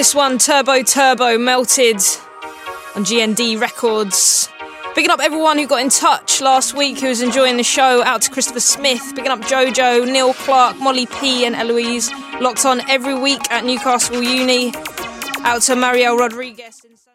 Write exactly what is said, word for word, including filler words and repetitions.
This one, Turbo Turbo, Melted on G N D Records. Picking up everyone who got in touch last week who was enjoying the show. Out to Christopher Smith, picking up Jojo, Neil Clark, Molly P and Eloise. Locked on every week at Newcastle Uni. Out to Marielle Rodriguez.